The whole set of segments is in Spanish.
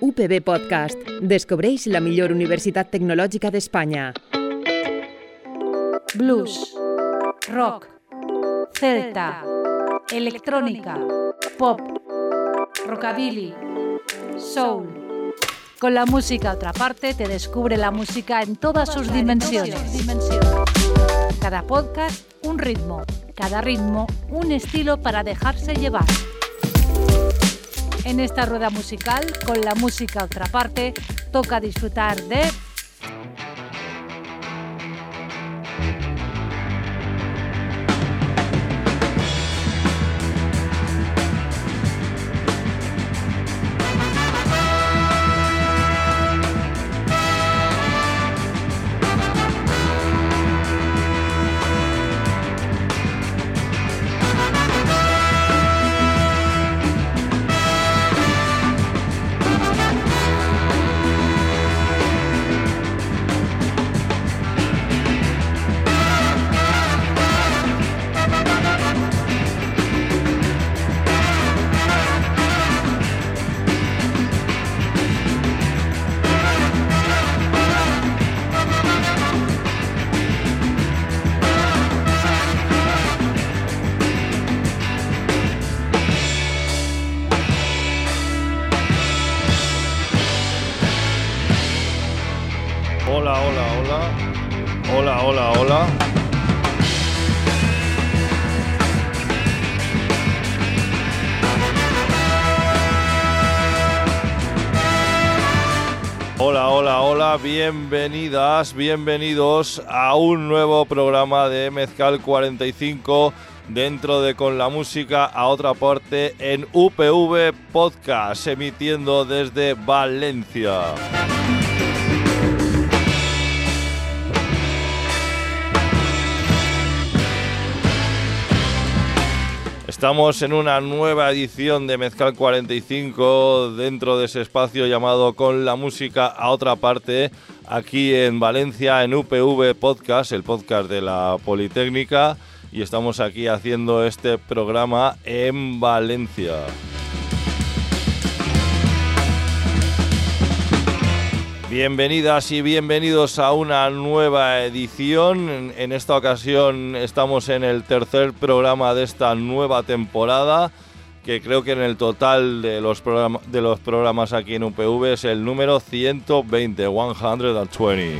UPB Podcast. Descobreix la millor universitat tecnològica d'Espanya. Blues, rock, celta, electrónica, pop, rockabilly, soul. Con la música a otra parte te descubre la música en todas sus dimensiones. Cada podcast, un ritmo. Cada ritmo, un estilo para dejarse llevar. En esta rueda musical, con la música a otra parte, toca disfrutar de... Hola. Hola, bienvenidos a un nuevo programa de Mezcal 45 dentro de Con la Música a Otra Parte en UPV Podcast, emitiendo desde Valencia. Estamos en una nueva edición de Mezcal 45 dentro de ese espacio llamado Con la Música a Otra Parte, aquí en Valencia, en UPV Podcast, el podcast de la Politécnica, y estamos aquí haciendo este programa en Valencia. Bienvenidas y bienvenidos a una nueva edición. En esta ocasión estamos en el tercer programa de esta nueva temporada, que creo que en el total de los programas aquí en UPV es el número 120, 120.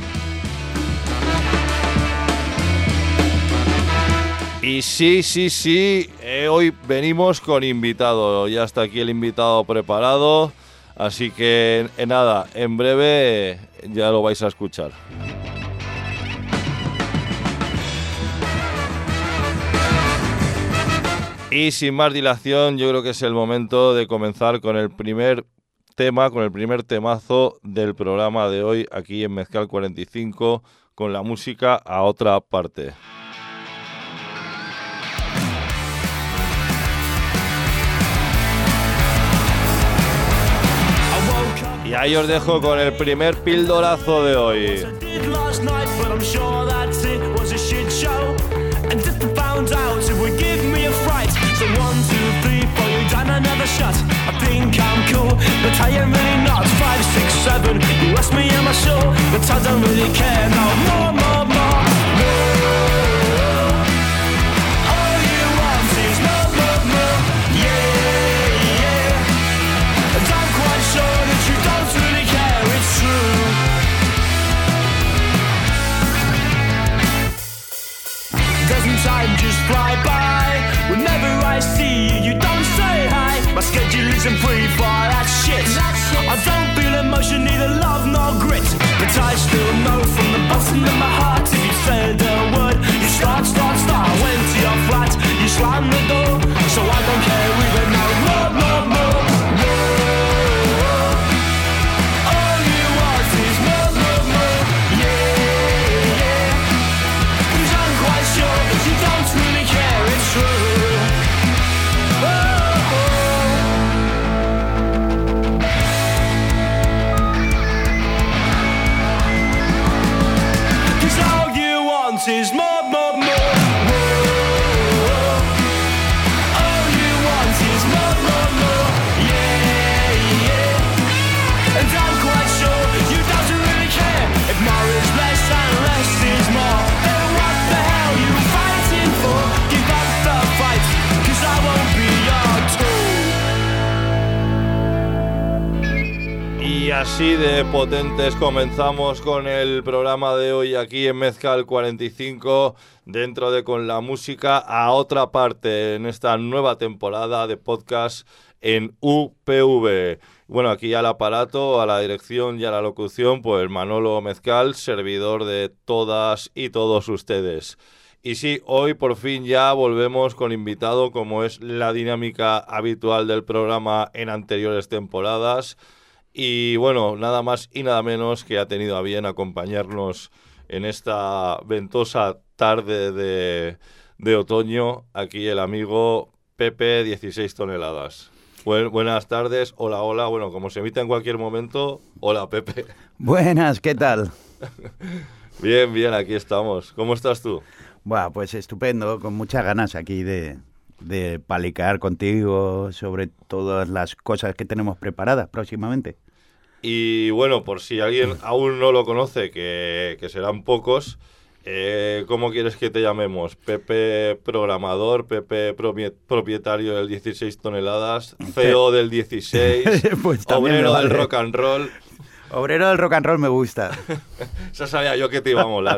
Y sí, hoy venimos con invitado. Ya está aquí el invitado preparado. Así que nada, en breve ya lo vais a escuchar. Y sin más dilación, yo creo que es el momento de comenzar con el primer tema, con el primer temazo del programa de hoy aquí en Mezcal 45, con la música a otra parte. Y ahí os dejo con el primer pildorazo de hoy. Time just fly by. Whenever I see you, you don't say hi. My schedule isn't free for that shit. I don't feel emotion, neither love nor grit. But I still know from the bottom of my heart, if you said a word, you start. Went to your flat, you slammed the door. So I don't care even now. No. All you want is more. Yeah. Because I'm quite sure that you don't really care, it's true. Cause all you want is more. All you want is more. así de potentes comenzamos con el programa de hoy aquí en Mezcal 45, dentro de Con la Música a otra parte, en esta nueva temporada de podcast en UPV. Bueno, aquí al aparato, a la dirección y a la locución, pues Manolo Mezcal, servidor de todas y todos ustedes. Y sí, hoy por fin ya volvemos con invitado, como es la dinámica habitual del programa en anteriores temporadas. Y bueno, nada más y nada menos que ha tenido a bien acompañarnos en esta ventosa tarde de otoño, aquí el amigo Pepe 16 toneladas. Buenas tardes, hola, hola. Bueno, como se emite en cualquier momento, hola Pepe. Buenas, ¿qué tal? Bien, aquí estamos. ¿Cómo estás tú? Bueno, pues estupendo, con muchas ganas aquí de palicar contigo sobre todas las cosas que tenemos preparadas próximamente. Y bueno, por si alguien aún no lo conoce, que serán pocos, ¿cómo quieres que te llamemos? Pepe programador, Pepe propietario del 16 toneladas, CEO del 16, pues obrero vale. del rock and roll. Obrero del rock and roll me gusta. Eso sabía yo que te iba a molar.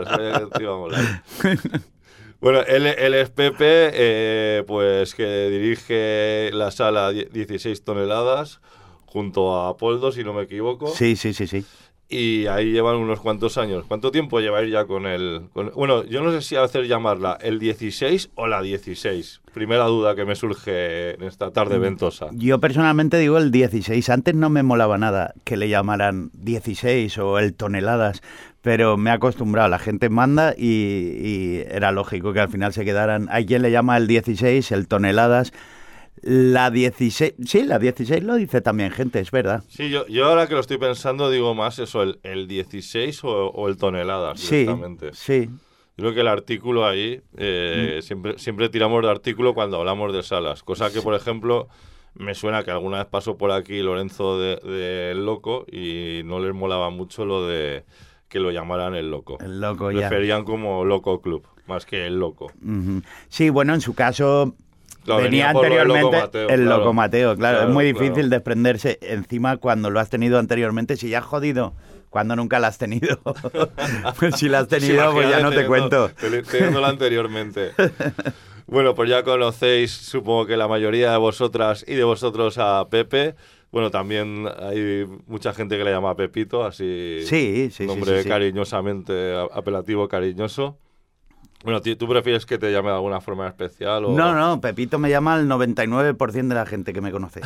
Bueno, él es Pepe, pues que dirige la sala 16 toneladas junto a Poldo, si no me equivoco. Sí. Y ahí llevan unos cuantos años. ¿Cuánto tiempo lleváis ya con el...? Bueno, yo no sé si hacer llamarla el 16 o la 16. Primera duda que me surge en esta tarde ventosa. Yo personalmente digo el 16. Antes no me molaba nada que le llamaran 16 o el toneladas, pero me he acostumbrado. La gente manda y era lógico que al final se quedaran... Hay quien le llama el 16, el toneladas... La 16, sí, la 16 lo dice también gente, es verdad. Sí, yo ahora que lo estoy pensando digo más eso, el 16 o el toneladas directamente. Sí. Creo que el artículo ahí, siempre tiramos de artículo cuando hablamos de salas, cosa que, por ejemplo, me suena que alguna vez pasó por aquí Lorenzo de El Loco y no les molaba mucho lo de que lo llamaran El Loco. El Loco, ya. Preferían como Loco Club, más que El Loco. Uh-huh. Sí, bueno, en su caso... Claro, venía anteriormente el Loco Mateo, claro. Es muy difícil claro. desprenderse encima cuando lo has tenido anteriormente. Si ya has jodido cuando nunca la has tenido. Pues si la has tenido, pues ya no te cuento. Teniéndola anteriormente. Bueno, pues ya conocéis, supongo que la mayoría de vosotras y de vosotros a Pepe. Bueno, también hay mucha gente que le llama Pepito, así. Sí. Nombre cariñosamente, apelativo cariñoso. Bueno, ¿tú prefieres que te llame de alguna forma especial? ¿O? No, Pepito me llama el 99% de la gente que me conoce.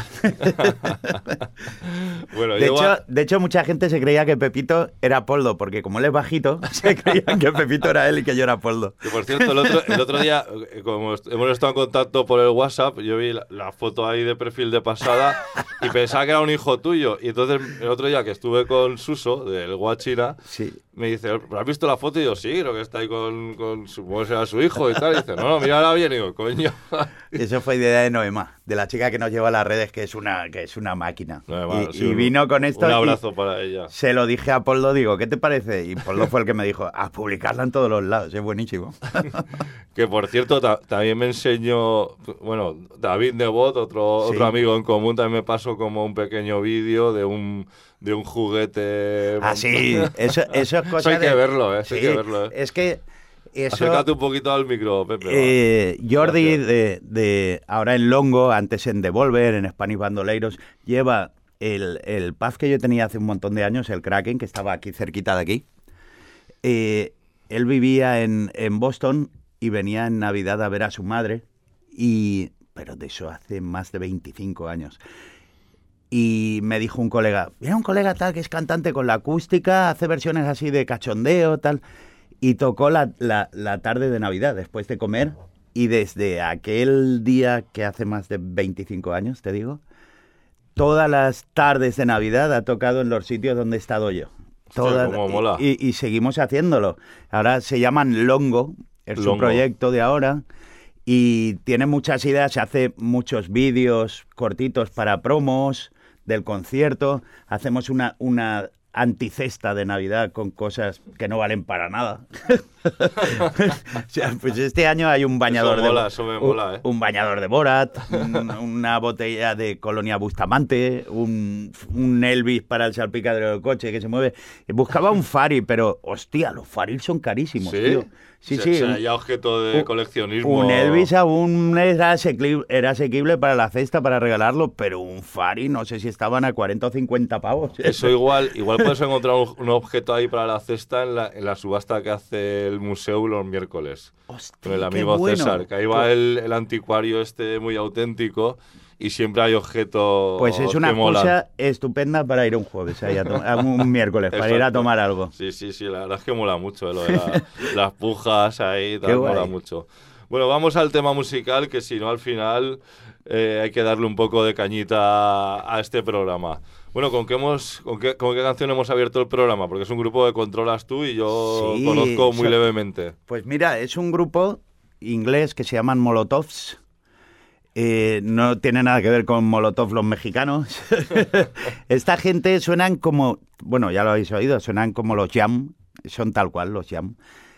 Bueno, de hecho, mucha gente se creía que Pepito era Poldo, porque como él es bajito, se creían que Pepito era él y que yo era Poldo. Que por cierto, el otro día, como hemos estado en contacto por el WhatsApp, yo vi la foto ahí de perfil de pasada y pensaba que era un hijo tuyo. Y entonces, el otro día que estuve con Suso, del Guachina, sí. Me dice, ¿has visto la foto? Y yo, sí, creo que está ahí con supongo que será su hijo y tal. Y dice, no, mírala bien. Y digo, coño. Eso fue idea de Noema, de la chica que nos lleva a las redes, que es una máquina. Noema, y vino con esto. Un abrazo para ella. Se lo dije a Poldo, digo, ¿qué te parece? Y Poldo fue el que me dijo, a publicarla en todos los lados, es buenísimo. Que por cierto, también me enseñó, bueno, David Nebot, otro amigo en común, también me pasó como un pequeño vídeo de un juguete. Ah, sí, eso es cosa eso hay que verlo, hay que verlo. Es que eso... Acércate un poquito al micro, Pepe. Jordi, de ahora en Longo, antes en Devolver, en Spanish Bandoleiros, lleva el pub que yo tenía hace un montón de años, el Kraken, que estaba aquí cerquita de aquí. Él vivía en Boston y venía en Navidad a ver a su madre, pero de eso hace más de 25 años. Y me dijo un colega, viene un colega tal que es cantante con la acústica, hace versiones así de cachondeo, tal, y tocó la tarde de Navidad, después de comer, y desde aquel día que hace más de 25 años, te digo, todas las tardes de Navidad ha tocado en los sitios donde he estado yo. Todas, como mola. Y seguimos haciéndolo. Ahora se llaman Longo, es su proyecto de ahora, y tiene muchas ideas, se hace muchos vídeos cortitos para promos del concierto, hacemos una anticesta de Navidad con cosas que no valen para nada. O sea, pues este año hay un bañador eso me mola, ¿eh? Un bañador de Borat, una botella de Colonia Bustamante, un Elvis para el salpicadero del coche que se mueve. Buscaba un Fari, pero hostia, los Faris son carísimos, ¿Sí? tío. Sí, o sí. sea, ya objeto de coleccionismo. Un Elvis aún era asequible para la cesta, para regalarlo, pero un Fari, no sé si estaban a 40 o 50 pavos. Eso igual puedes encontrar un objeto ahí para la cesta en la subasta que hace el museo los miércoles. Hostia, con el amigo bueno. César, que ahí va el anticuario muy auténtico y siempre hay objetos. Pues es una cosa estupenda para ir un jueves, a un miércoles, para ir a tomar algo. Sí, la verdad es que mola mucho, lo de las pujas ahí, tal, mola mucho. Bueno, vamos al tema musical, que si no al final hay que darle un poco de cañita a este programa. Bueno, ¿con qué canción hemos abierto el programa? Porque es un grupo que controlas tú y yo conozco muy levemente. Pues mira, es un grupo inglés que se llaman Molotovs. No tiene nada que ver con Molotov los mexicanos. Esta gente suenan como, bueno, ya lo habéis oído, suenan como los Jam, son tal cual los Jam.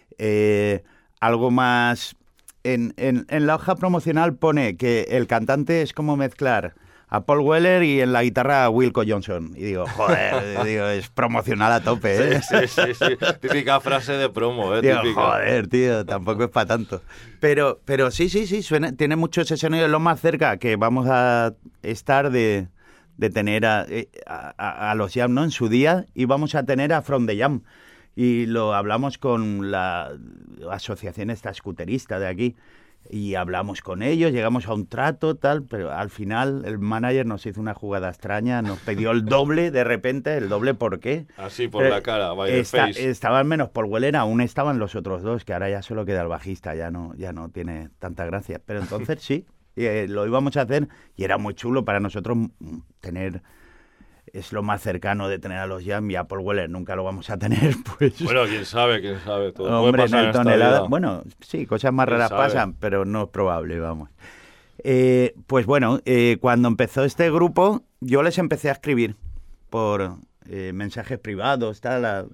Algo más... En la hoja promocional pone que el cantante es como mezclar a Paul Weller y en la guitarra a Wilco Johnson. Y digo, joder, es promocional a tope, ¿eh? Sí. Típica frase de promo, ¿eh? Digo, típica. joder, tío, tampoco es para tanto. Pero sí, suena, tiene mucho ese sonido. Lo más cerca que vamos a estar de tener a los Jam, ¿no? En su día, y vamos a tener a From the Jam. Y lo hablamos con la asociación esta scooterista de aquí. Y hablamos con ellos, llegamos a un trato, tal, pero al final el manager nos hizo una jugada extraña, nos pidió el doble de repente, el doble ¿por qué? Así por la cara, by the face. Estaban menos por Weller, aún estaban los otros dos, que ahora ya solo queda el bajista, ya no tiene tanta gracia. Pero entonces sí, lo íbamos a hacer y era muy chulo para nosotros tener... Es lo más cercano de tener a los Jam, y a Paul Weller nunca lo vamos a tener, pues... Bueno, quién sabe, todo hombre, puede pasar en el tonelada. vida. Bueno, sí, cosas más raras pasan, pero no es probable, vamos. Pues bueno, cuando empezó este grupo, yo les empecé a escribir por mensajes privados, tal,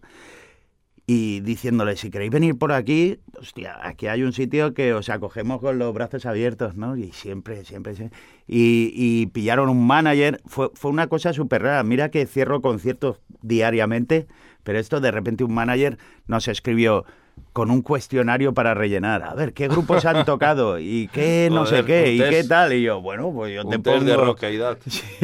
y diciéndoles, si queréis venir por aquí, hostia, aquí hay un sitio que os acogemos con los brazos abiertos, ¿no? Y siempre. Y pillaron un manager. Fue una cosa súper rara. Mira que cierro conciertos diariamente, pero esto de repente un manager nos escribió con un cuestionario para rellenar. A ver, ¿qué grupos han tocado? ¿Y qué no sé qué? ¿Y qué tal? Y yo, bueno, pues yo te pongo... Un test de rockeidad.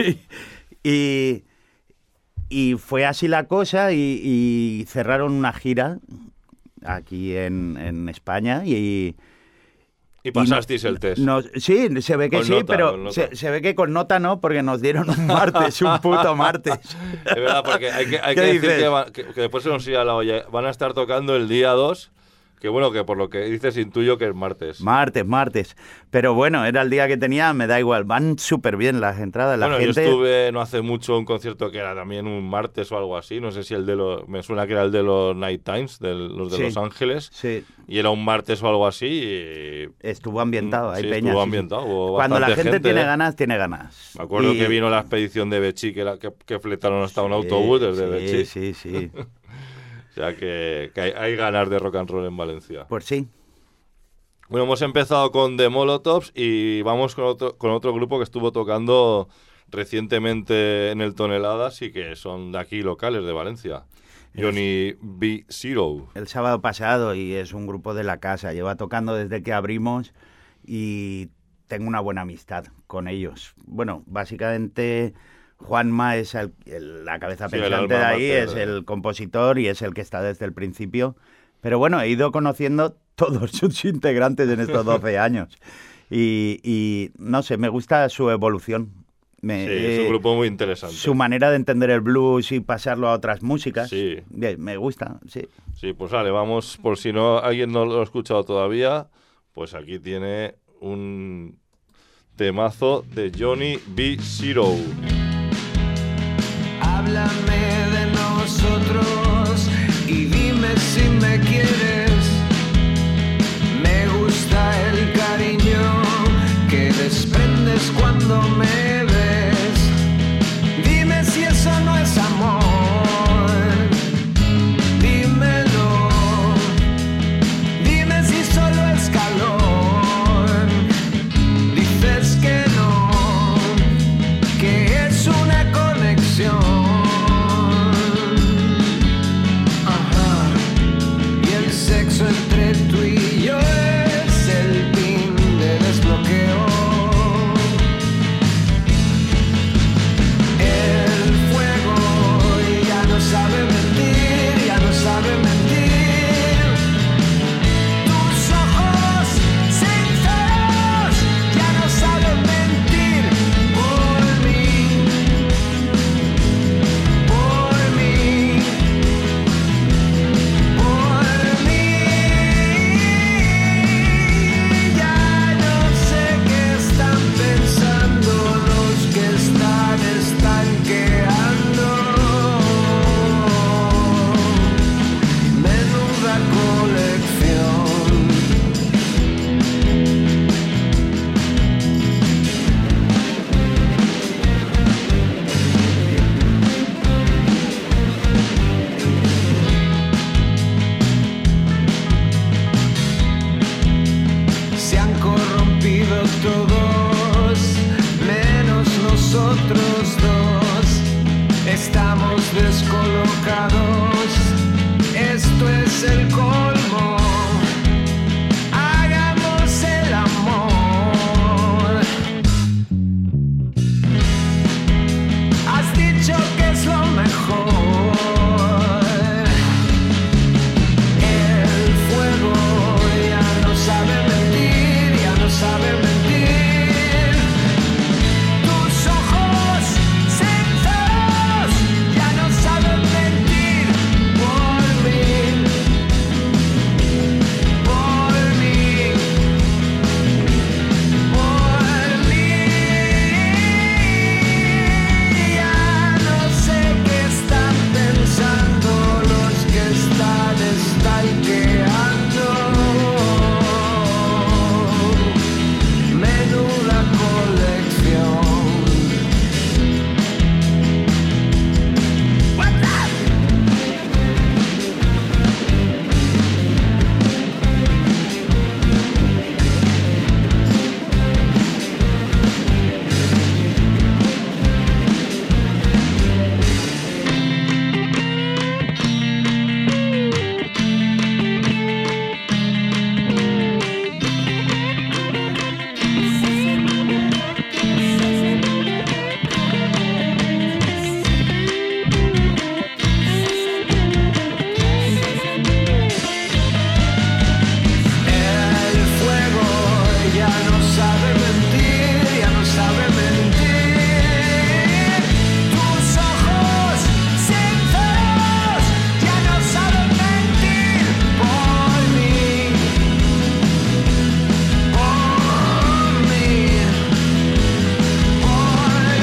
Sí. Y fue así la cosa y cerraron una gira aquí en España y pasasteis el test. Sí, se ve que con sí, nota, pero se ve que con nota no, porque nos dieron un martes, un puto martes. Es verdad, porque hay que decir que después se nos irá la olla. Van a estar tocando el día 2, que bueno, que por lo que dices intuyo que es martes. Martes. Pero bueno, era el día que tenía, me da igual. Van súper bien las entradas. La gente... Yo estuve no hace mucho un concierto que era también un martes o algo así. No sé si me suena que era el de los Night Times, los de Los Ángeles. Sí. Y era un martes o algo así. Y... Estuvo ambientado, hay peñas. Estuvo ambientado. Cuando la gente tiene ganas, tiene ganas. Me acuerdo que vino la expedición de Bechi, que fletaron hasta un autobús desde Bechi. Sí. O sea que hay ganas de rock and roll en Valencia. Pues sí. Bueno, hemos empezado con The Molotovs y vamos con otro grupo que estuvo tocando recientemente en el Toneladas y que son de aquí, locales de Valencia. Johnny B. Zero. El sábado pasado, y es un grupo de la casa. Lleva tocando desde que abrimos y tengo una buena amistad con ellos. Bueno, básicamente... Juanma es la cabeza pensante de ahí, es el compositor y es el que está desde el principio. Pero bueno, he ido conociendo todos sus integrantes en estos 12 años. Y no sé, me gusta su evolución. Es un grupo muy interesante. Su manera de entender el blues y pasarlo a otras músicas. Sí. Me gusta, sí. Sí, pues vale, vamos, por si alguien no lo ha escuchado todavía, pues aquí tiene un temazo de Johnny B. Zero. Háblame de nosotros y dime si me quieres. Me gusta el cariño que desprendes cuando me ves. Dime si eso no es amor. Estamos descolocados, esto es el colmo. Hagamos el amor. Has dicho que es lo mejor. El fuego ya no sabe mentir, ya no sabe mentir. Tus ojos sinceros ya no saben mentir por mí, por mí, por mí. Ya no sé qué están pensando los que están stalkeando. Menuda colección. What's up? El fuego ya no sabe mentir, ya no sabe mentir. Tus ojos sinceros ya no saben mentir por mí, por mí, por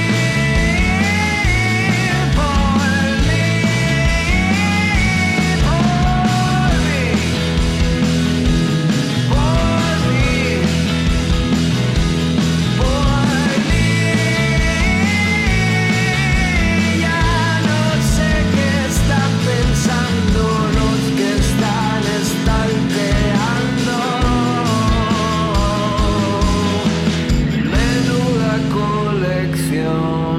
mí, por ya no sé qué están pensando los que están stalkeando. Menuda colección.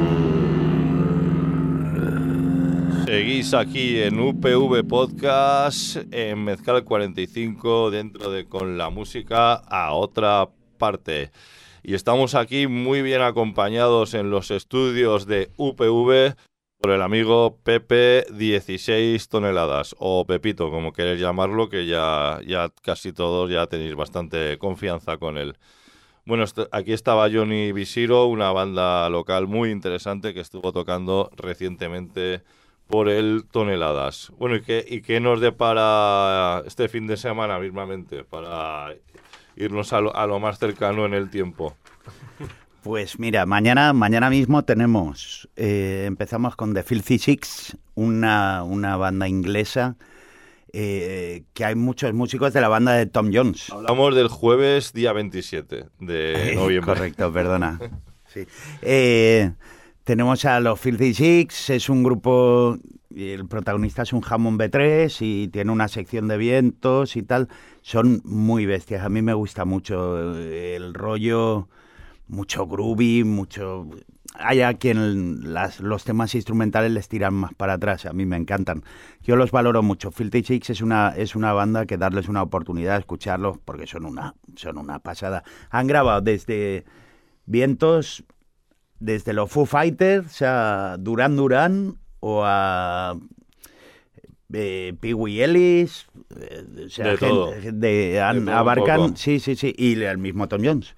Seguís aquí en UPV Podcast, en Mezcal 45, dentro de Con la Música a Otra Parte. Y estamos aquí muy bien acompañados en los estudios de UPV por el amigo Pepe 16 toneladas, o Pepito, como queréis llamarlo, que ya casi todos ya tenéis bastante confianza con él. Bueno, aquí estaba Johnny Visiro, una banda local muy interesante que estuvo tocando recientemente por el Toneladas. Bueno, ¿y qué nos depara este fin de semana mismamente para irnos a lo más cercano en el tiempo? Pues mira, mañana mismo tenemos, empezamos con The Filthy Six, una banda inglesa, que hay muchos músicos de la banda de Tom Jones. Hablamos del jueves día 27 de noviembre. Correcto, perdona. Sí. Tenemos a los Filthy Six, es un grupo, el protagonista es un Hammond B3 y tiene una sección de vientos y tal. Son muy bestias, a mí me gusta mucho el rollo, mucho groovy, mucho... Hay a quien los temas instrumentales les tiran más para atrás, a mí me encantan. Yo los valoro mucho. Filthy Six es una banda que darles una oportunidad de escucharlos porque son una pasada. Han grabado desde vientos... Desde los Foo Fighters a Duran Duran o a Pee Wee Ellis, o sea, de todo. Abarcan, sí, y el mismo Tom Jones.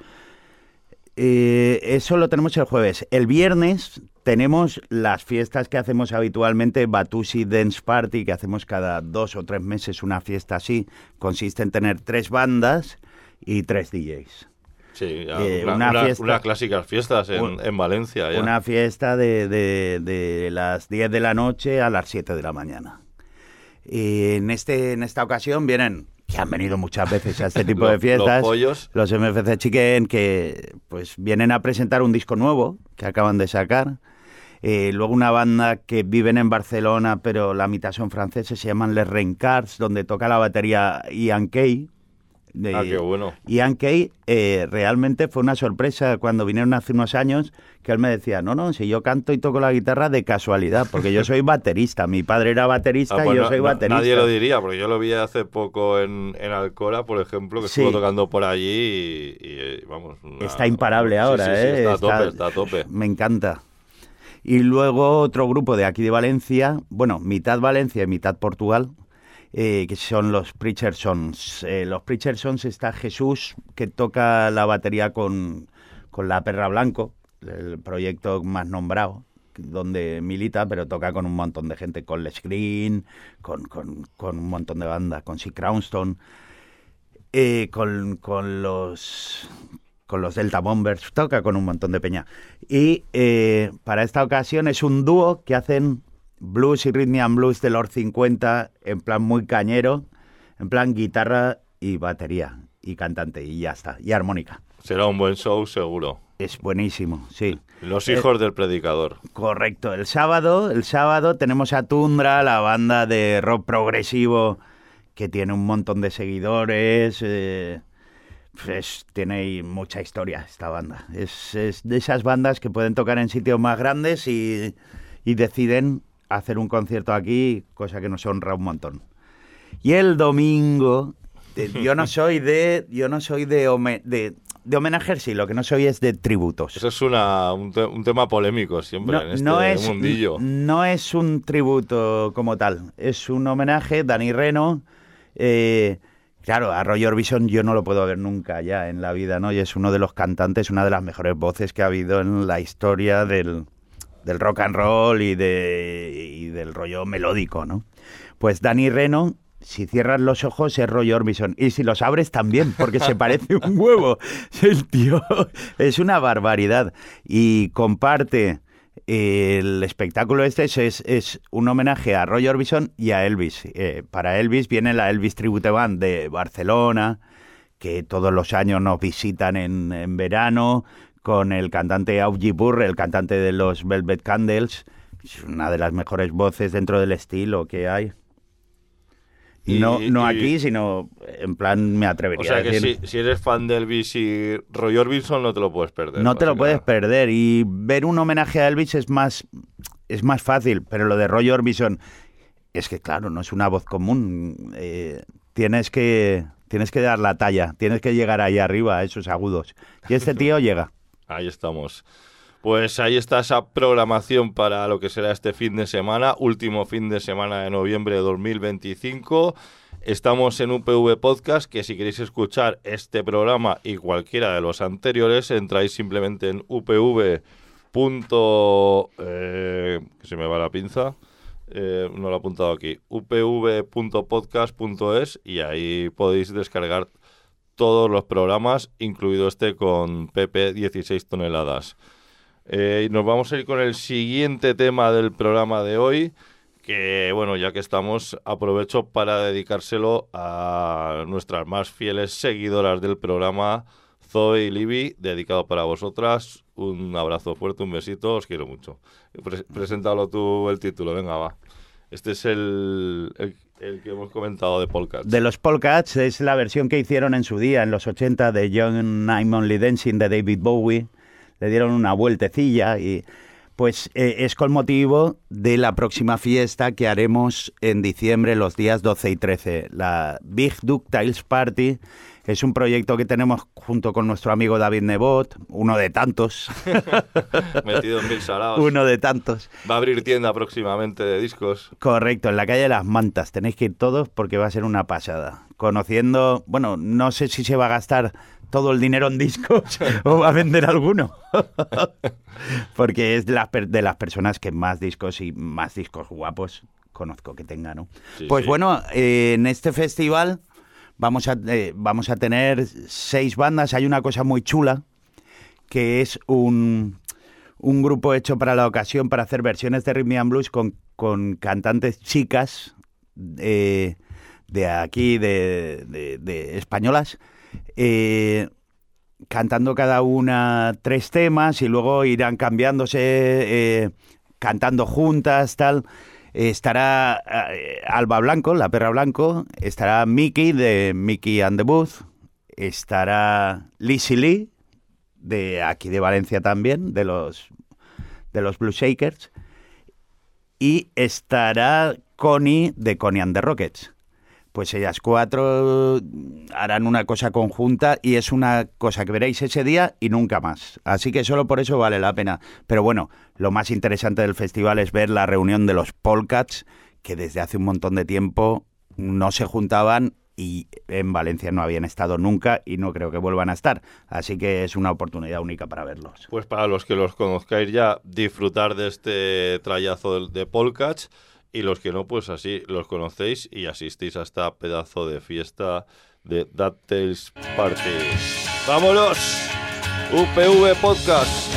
Eso lo tenemos el jueves. El viernes tenemos las fiestas que hacemos habitualmente, Batusi Dance Party, que hacemos cada 2 o 3 meses una fiesta así. Consiste en tener 3 bandas y 3 DJs. Sí, una clásicas fiestas en Valencia. Ya. Una fiesta de las 10 de la noche a las 7 de la mañana. Y en esta ocasión vienen, que han venido muchas veces a este tipo de fiestas, los pollos, los MFC Chicken, que pues vienen a presentar un disco nuevo que acaban de sacar. Luego una banda que viven en Barcelona, pero la mitad son franceses, se llaman Les Rencards, donde toca la batería Ian Kay. Qué bueno. Ian Kay realmente fue una sorpresa cuando vinieron hace unos años, que él me decía, no, si yo canto y toco la guitarra de casualidad, porque yo soy baterista, mi padre era baterista y yo soy baterista. Nadie lo diría, porque yo lo vi hace poco en Alcora, por ejemplo, que estuvo tocando por allí y vamos... Está imparable ahora, sí, está a tope. Me encanta. Y luego otro grupo de aquí de Valencia, bueno, mitad Valencia y mitad Portugal, que son los Preacher Sons. Los Preacher Sons está Jesús, que toca la batería con La Perra Blanco, el proyecto más nombrado, donde milita, pero toca con un montón de gente, con Les Green, con un montón de bandas, con Sick Crownston, con los Delta Bombers, toca con un montón de peña. Y para esta ocasión es un dúo que hacen blues y rhythm and blues de los 50, en plan muy cañero, en plan guitarra y batería, y cantante, y ya está, y armónica. Será un buen show, seguro. Es buenísimo, sí. Los hijos del predicador. Correcto. El sábado tenemos a Tundra, la banda de rock progresivo que tiene un montón de seguidores. Tiene mucha historia esta banda. Es de esas bandas que pueden tocar en sitios más grandes y deciden hacer un concierto aquí, cosa que nos honra un montón. Y el domingo, yo no soy de homenajes, sí, lo que no soy es de tributos. Eso es un tema polémico siempre en este mundillo. No es un tributo como tal, es un homenaje. Dani Reno, claro, a Roy Orbison yo no lo puedo ver nunca ya en la vida, ¿no? Y es uno de los cantantes, una de las mejores voces que ha habido en la historia del rock and roll y del rollo melódico, ¿no? Pues Dani Reno, si cierras los ojos es Roy Orbison, y si los abres también, porque se parece un huevo. El tío es una barbaridad. Y comparte el espectáculo es un homenaje a Roy Orbison y a Elvis. Para Elvis viene la Elvis Tribute Band de Barcelona, que todos los años nos visitan en verano, con el cantante Augie Burr, el cantante de los Velvet Candles. Es una de las mejores voces dentro del estilo que hay. No aquí, sino en plan me atrevería a decir. O sea que si eres fan de Elvis y Roy Orbison no te lo puedes perder. No te lo puedes perder. Y ver un homenaje a Elvis es más fácil, pero lo de Roy Orbison es que, claro, no es una voz común. Tienes que dar la talla, tienes que llegar ahí arriba a esos agudos. Y este tío llega. Ahí estamos. Pues ahí está esa programación para lo que será este fin de semana, último fin de semana de noviembre de 2025. Estamos en UPV Podcast, que si queréis escuchar este programa y cualquiera de los anteriores, entráis simplemente en upv. Que se me va la pinza. No lo he apuntado aquí. upv.podcast.es y ahí podéis descargar todos los programas, incluido este con Pepe 16 toneladas. Nos vamos a ir con el siguiente tema del programa de hoy, que bueno, ya que estamos, aprovecho para dedicárselo a nuestras más fieles seguidoras del programa, Zoe y Libby, dedicado para vosotras. Un abrazo fuerte, un besito, os quiero mucho. Preséntalo tú el título, venga, va. Este es el que hemos comentado de Polcats. De los Polcats es la versión que hicieron en su día, en los 80, de Young I'm Only Dancing de David Bowie. Le dieron una vueltecilla y pues es con motivo de la próxima fiesta que haremos en diciembre, los días 12 y 13. La Big DuckTales Party es un proyecto que tenemos junto con nuestro amigo David Nebot, uno de tantos. Metido en mil saraos. Uno de tantos. Va a abrir tienda próximamente de discos. Correcto, en la calle de las Mantas. Tenéis que ir todos porque va a ser una pasada. Conociendo, bueno, no sé si se va a gastar todo el dinero en discos o va a vender alguno. Porque es de las personas que más discos y más discos guapos conozco que tenga, ¿no? Sí, pues sí. Bueno, en este festival vamos a tener 6 bandas. Hay una cosa muy chula, que es un grupo hecho para la ocasión para hacer versiones de Rhythm and Blues con cantantes chicas de aquí, de españolas, cantando cada una 3 temas y luego irán cambiándose, cantando juntas, tal. Estará Alba Blanco, la Perra Blanco, estará Mickey de Mickey and the Booth, estará Lizzy Lee, de aquí de Valencia también, de los Blue Shakers, y estará Connie, de Connie and the Rockets. Pues ellas 4 harán una cosa conjunta y es una cosa que veréis ese día y nunca más. Así que solo por eso vale la pena. Pero bueno, lo más interesante del festival es ver la reunión de los Polecats, que desde hace un montón de tiempo no se juntaban y en Valencia no habían estado nunca y no creo que vuelvan a estar. Así que es una oportunidad única para verlos. Pues para los que los conozcáis ya, disfrutar de este trayazo de Polecats. Y los que no, pues así los conocéis y asistís a esta pedazo de fiesta de DuckTales Party. ¡Vámonos! UPV Podcast.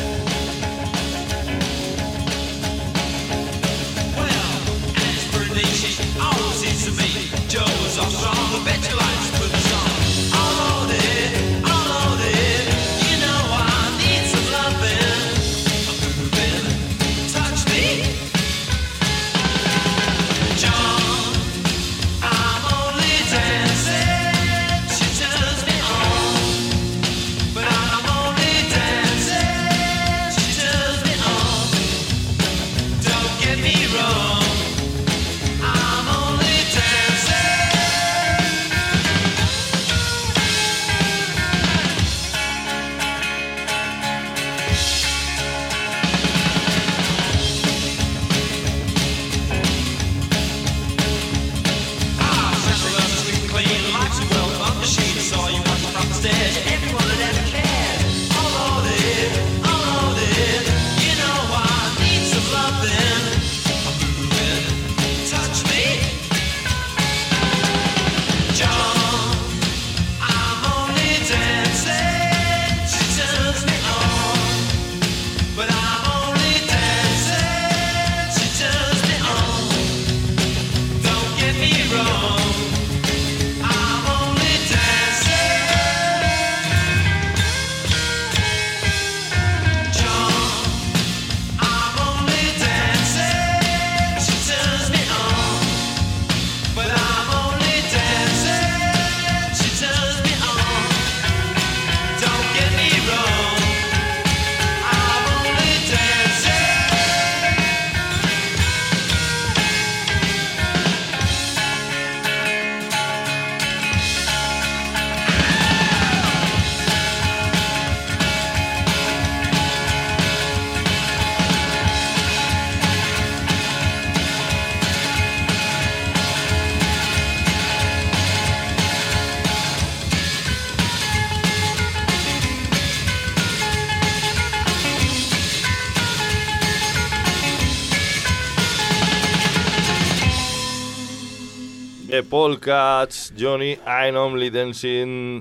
The Polecats, Johnny, I'm Only Dancing,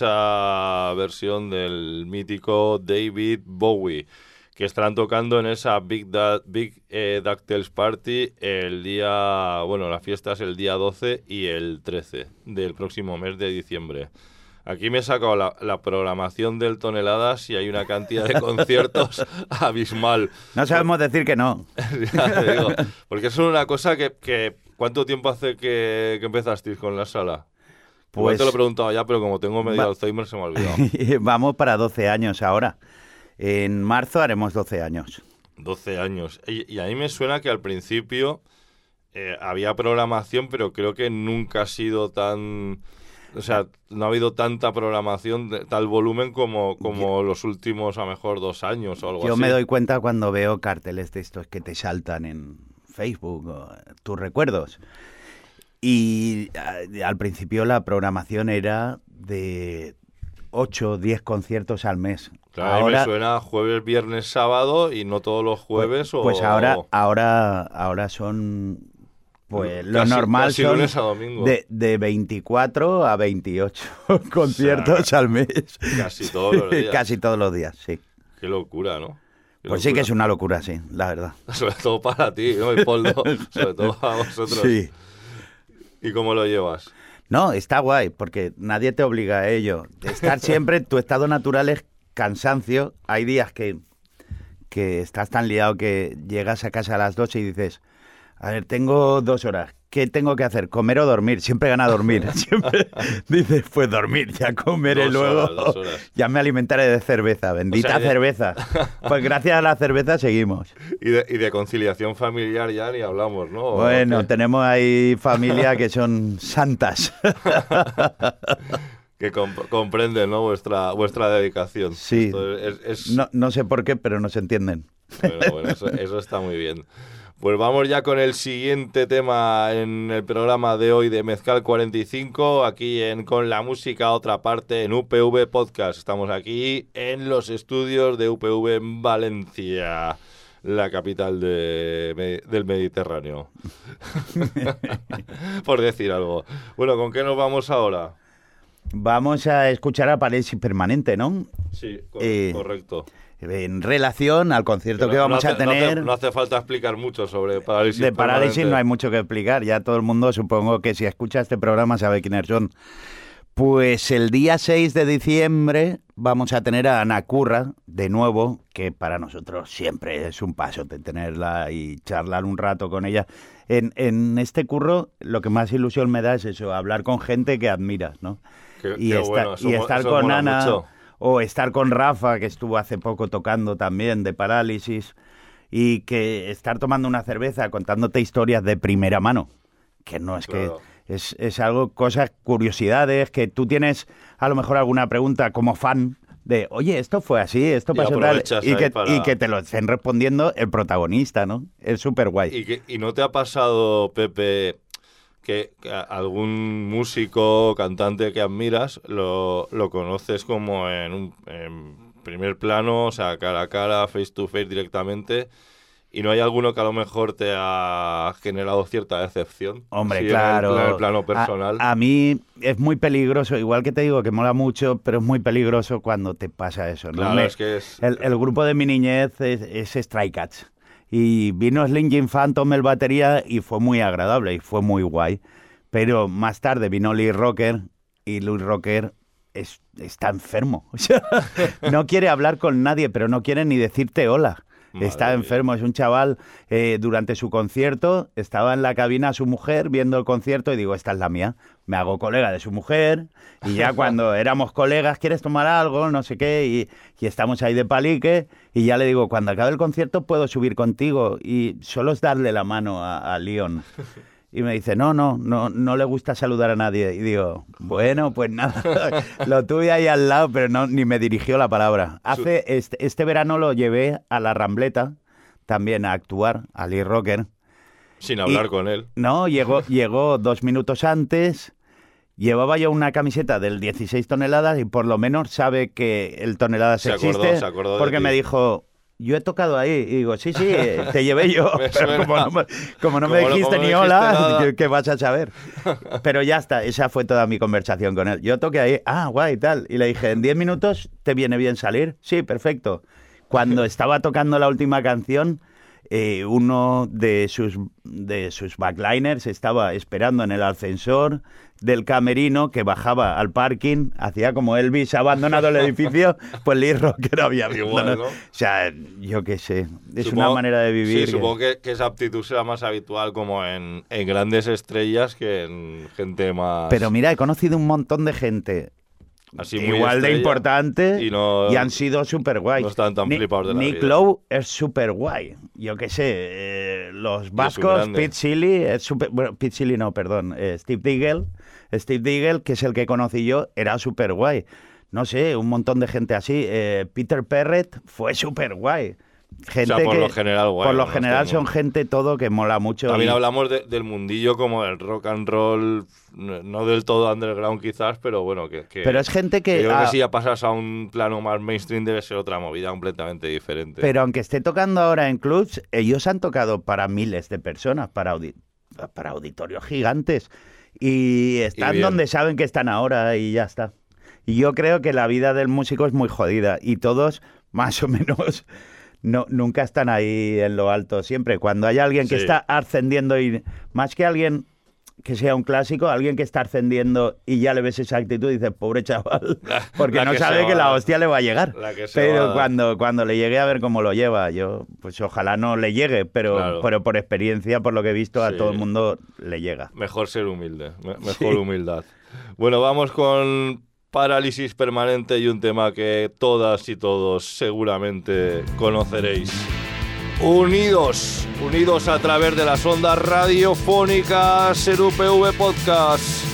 esa versión del mítico David Bowie, que estarán tocando en esa Big DuckTales Party el día, bueno, la fiesta es el día 12 y el 13 del próximo mes de diciembre. Aquí me he sacado la programación del Toneladas y hay una cantidad de conciertos abismal. No sabemos decir que no. Ya te digo, porque es una cosa que ¿cuánto tiempo hace que empezasteis con la sala? Pues te lo he preguntado ya, pero como tengo medio Alzheimer se me ha olvidado. Vamos para 12 años ahora. En marzo haremos 12 años. 12 años. Y a mí me suena que al principio había programación, pero creo que nunca ha sido tan... O sea, no ha habido tanta programación de tal volumen como los últimos, a lo mejor, 2 años o algo así. Yo me doy cuenta cuando veo carteles de estos que te saltan en Facebook, o tus recuerdos. Y al principio la programación era de 8 o 10 conciertos al mes. Claro, ahora, a mí me suena jueves, viernes, sábado y no todos los jueves. Pues ahora son... Pues lo normal casi son lunes a domingo. De 24 a 28 conciertos, o sea, al mes. Casi todos los días. Casi todos los días, sí. Qué locura, ¿no? Qué locura. Sí que es una locura, sí, la verdad. Sobre todo para ti, ¿no? Y Poldo, sobre todo para vosotros. Sí. ¿Y cómo lo llevas? No, está guay, porque nadie te obliga a ello. Estar siempre, tu estado natural es cansancio. Hay días que estás tan liado que llegas a casa a las 2 y dices... A ver, tengo 2 horas. ¿qué tengo que hacer? ¿Comer o dormir? Siempre gana dormir. Siempre dices, pues dormir, ya comeré luego. 2 horas. Ya me alimentaré de cerveza, bendita cerveza. Pues gracias a la cerveza seguimos. Y de conciliación familiar ya ni hablamos, ¿no? Bueno, tenemos ahí familia que son santas. Que comprenden, ¿no? vuestra dedicación. Sí. Esto No sé por qué, pero nos entienden. Bueno, eso está muy bien. Pues vamos ya con el siguiente tema en el programa de hoy de Mezcal 45, aquí Con la Música Otra Parte en UPV Podcast. Estamos aquí en los estudios de UPV en Valencia, la capital del Mediterráneo. Por decir algo. Bueno, ¿con qué nos vamos ahora? Vamos a escuchar a Parálisis Permanente, ¿no? Sí, correcto. En relación al concierto que vamos a tener... No hace falta explicar mucho sobre Parálisis De Parálisis Permanente. no hay mucho que explicar. Ya todo el mundo, supongo que si escucha este programa sabe quiénes son. Pues el día 6 de diciembre vamos a tener a Ana Curra, de nuevo, que para nosotros siempre es un paso de tenerla y charlar un rato con ella. En este curro lo que más ilusión me da es eso, hablar con gente que admiras, ¿no? Y estar con Ana... Mucho. O estar con Rafa, que estuvo hace poco tocando también de Parálisis, y que estar tomando una cerveza contándote historias de primera mano, que no es claro. Que es algo, cosas, curiosidades, que tú tienes a lo mejor alguna pregunta como fan de, oye, esto fue así, esto pasó tal, y que te lo estén respondiendo el protagonista, ¿no? Es súper guay. ¿Y no te ha pasado, Pepe, que algún músico, cantante que admiras, lo conoces como en primer plano, o sea, cara a cara, face to face directamente, y no hay alguno que a lo mejor te ha generado cierta decepción? Hombre, sí, claro. En el plano personal. A mí es muy peligroso, igual que te digo que mola mucho, pero es muy peligroso cuando te pasa eso, ¿no? Claro, es que es... El grupo de mi niñez es Stray Cats. Y vino Slim Phantom, el batería, y fue muy agradable y fue muy guay. Pero más tarde vino Lee Rocker, y Lee Rocker está enfermo. O sea, no quiere hablar con nadie, pero no quiere ni decirte hola. Está enfermo, es un chaval, durante su concierto, estaba en la cabina su mujer viendo el concierto y digo, esta es la mía. Me hago colega de su mujer y ya cuando éramos colegas, ¿quieres tomar algo? No sé qué, y estamos ahí de palique y ya le digo, cuando acabe el concierto puedo subir contigo y solo es darle la mano a Leon. Y me dice, no le gusta saludar a nadie. Y digo, bueno, pues nada, lo tuve ahí al lado, pero ni me dirigió la palabra. Este verano lo llevé a la Rambleta, también a actuar, a Lee Rocker. Sin hablar con él. No, llegó 2 minutos antes, llevaba yo una camiseta del 16 toneladas y por lo menos sabe que el toneladas existe. Se acordó porque me dijo... Yo he tocado ahí y digo, sí, te llevé yo, pero como no me dijiste ni hola, ¿qué vas a saber? Pero ya está, esa fue toda mi conversación con él. Yo toqué ahí, guay, tal, y le dije, ¿en 10 minutos te viene bien salir? Sí, perfecto. Cuando estaba tocando la última canción, uno de sus backliners estaba esperando en el ascensor del camerino que bajaba al parking, hacía como Elvis abandonado el edificio, pues Lee Rocker había abandonado. ¿No? O sea, yo qué sé, una manera de vivir. Sí, supongo que esa aptitud será más habitual como en grandes estrellas que en gente más... Pero mira, he conocido un montón de gente... Así igual de importante y han sido súper guay. No están tan flipados de la Nick vida. Lowe es súper guay. Yo qué sé, los vascos, Pete Seely es súper... Bueno, Pete Seely no, perdón. Steve Diggle, que es el que conocí yo, era súper guay. No sé, un montón de gente así. Peter Perrett fue súper guay. Gente, o sea, por que, lo general, guay. Por lo general son gente todo que mola mucho. También hablamos del mundillo como del rock and roll, no del todo underground quizás, pero bueno, pero es gente que... Yo creo que si ya pasas a un plano más mainstream debe ser otra movida completamente diferente. Pero aunque esté tocando ahora en clubs, ellos han tocado para miles de personas, para auditorios gigantes, y están donde saben que están ahora y ya está. Y yo creo que la vida del músico es muy jodida, y todos, más o menos... No, nunca están ahí en lo alto, siempre. Cuando hay alguien que está ascendiendo y más que alguien que sea un clásico, alguien que está ascendiendo y ya le ves esa actitud y dices, pobre chaval, porque La no que sabe se que va la a dar. hostia le va a llegar. La que se va a Pero dar. cuando le llegue a ver cómo lo lleva, yo pues ojalá no le llegue, pero por experiencia, por lo que he visto, a Sí. todo el mundo le llega. Mejor ser humilde, mejor humildad. Bueno, vamos con Parálisis Permanente y un tema que todas y todos seguramente conoceréis. Unidos a través de las ondas radiofónicas en UPV Podcast.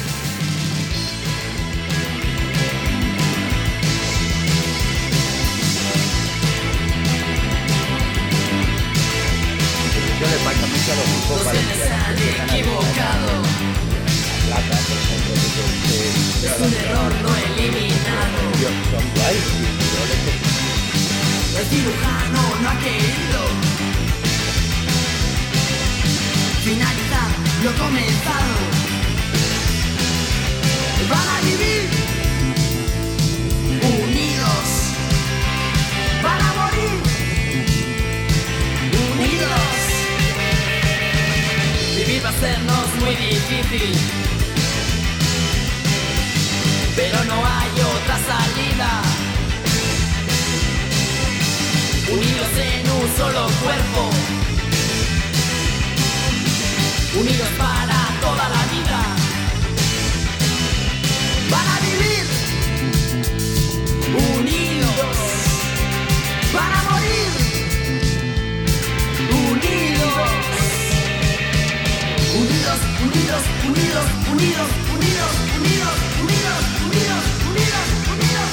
Yo le pasa mucho a los grupos valencianos que están equivocado. La Plata, por ejemplo, que es un error no eliminado. Son guays, yo les El cirujano no ha querido finalizar lo comenzado. Van a vivir unidos, van a morir unidos. Vivir va a sernos muy difícil, pero no hay otra salida. Unidos en un solo cuerpo, unidos para toda la vida. Van a vivir unidos, van a morir unidos. Unidos, unidos, unidos, unidos, unidos, unidos, unidos, unidos, unidos, unidos.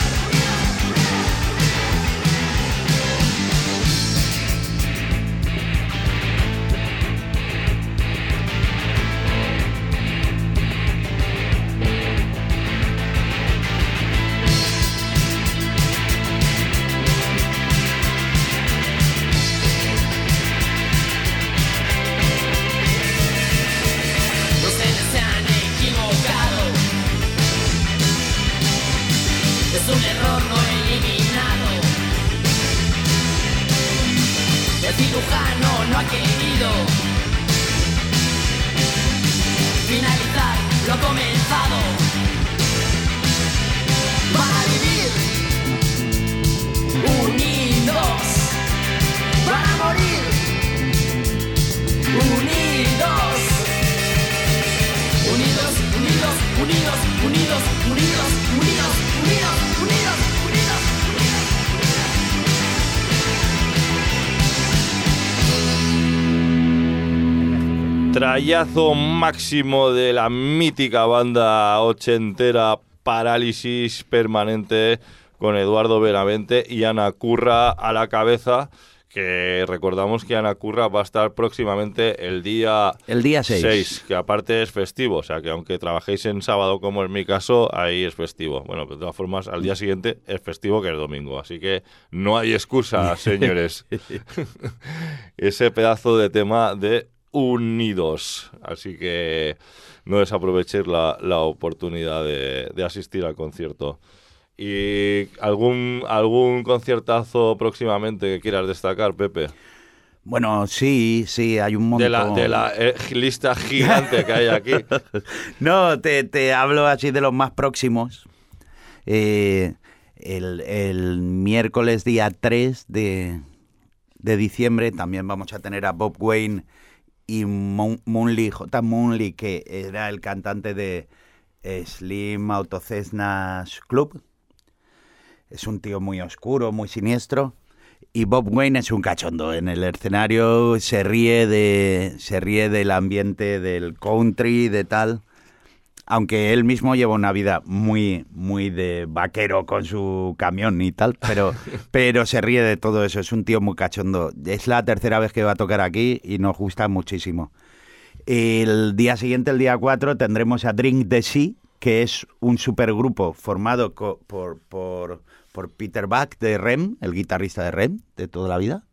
Los genes se han equivocado. Es un error no eliminado. El cirujano no ha querido finalizar lo comenzado. Van a vivir unidos, van a morir unidos. Unidos, unidos, unidos, unidos, unidos, unidos, unidos, unidos, unidos, Trayazo máximo de la mítica banda ochentera Parálisis Permanente, con Eduardo Benavente y Ana Curra a la cabeza, que recordamos que Ana Curra va a estar próximamente el día 6, que aparte es festivo, o sea que aunque trabajéis en sábado como en mi caso, ahí es festivo. Bueno, de todas formas, al día siguiente es festivo, que es domingo, así que no hay excusa, señores. Ese pedazo de tema de Unidos, así que no desaprovechéis la oportunidad de asistir al concierto. ¿Y algún conciertazo próximamente que quieras destacar, Pepe? Bueno, sí, hay un montón. De la lista gigante que hay aquí. No, te hablo así de los más próximos. El miércoles día 3 de diciembre también vamos a tener a Bob Wayne y Moonly, J. Moonly, que era el cantante de Slim Autocessnas Club. Es un tío muy oscuro, muy siniestro. Y Bob Wayne es un cachondo. En el escenario se ríe del ambiente del country, de tal. Aunque él mismo lleva una vida muy, muy de vaquero con su camión y tal, pero se ríe de todo eso. Es un tío muy cachondo. Es la tercera vez que va a tocar aquí y nos gusta muchísimo. El día siguiente, el día 4, tendremos a Drink the Sea, que es un supergrupo formado por Peter Buck de REM, el guitarrista de REM de toda la vida,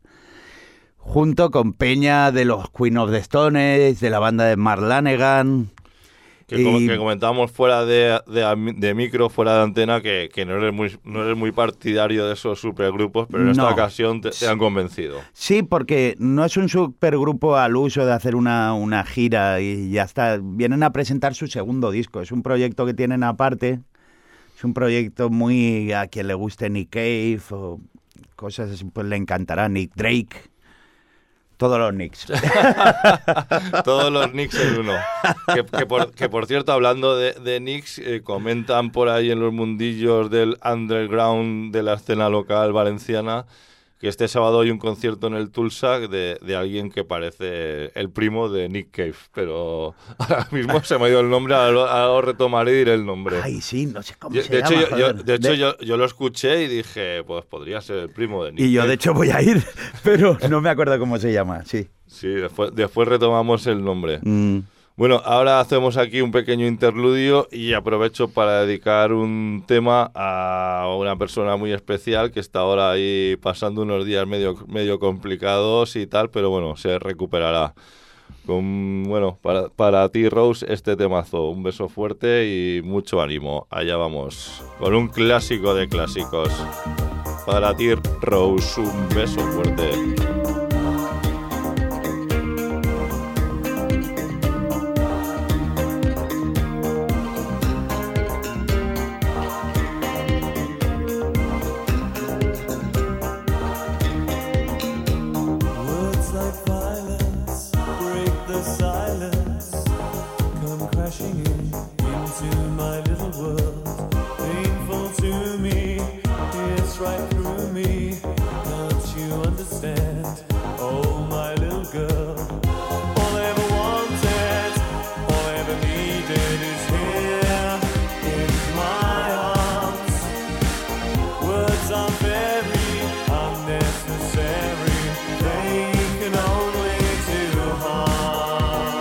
junto con Peña de los Queen of the Stones, de la banda de Mark Lanegan. Que comentábamos fuera de micro, fuera de antena, que no eres muy partidario de esos supergrupos, pero en esta ocasión te han convencido. Sí, porque no es un supergrupo al uso de hacer una gira y ya está. Vienen a presentar su segundo disco. Es un proyecto que tienen aparte. Es un proyecto muy a quien le guste Nick Cave o cosas así, pues le encantará. Nick Drake. Todos los Knicks. Todos los Knicks en uno. Que por cierto, hablando de Knicks, comentan por ahí en los mundillos del underground de la escena local valenciana que este sábado hay un concierto en el Tulsa de alguien que parece el primo de Nick Cave, pero ahora mismo se me ha ido el nombre, ahora retomaré y diré el nombre. Ay, sí, no sé cómo se llama. De hecho, yo lo escuché y dije, pues podría ser el primo de Nick Cave. Y yo, de hecho, voy a ir, pero no me acuerdo cómo se llama, sí. Sí, después retomamos el nombre. Bueno, ahora hacemos aquí un pequeño interludio y aprovecho para dedicar un tema a una persona muy especial que está ahora ahí pasando unos días medio complicados y tal, pero bueno, se recuperará. Para ti, Rose, este temazo. Un beso fuerte y mucho ánimo. Allá vamos, con un clásico de clásicos. Para ti, Rose, un beso fuerte. Unnecessary, they can only do harm.